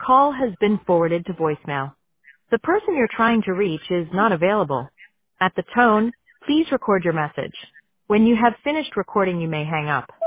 call has been forwarded to voicemail. The person you're trying to reach is not available. At the tone, please record your message. When you have finished recording, you may hang up.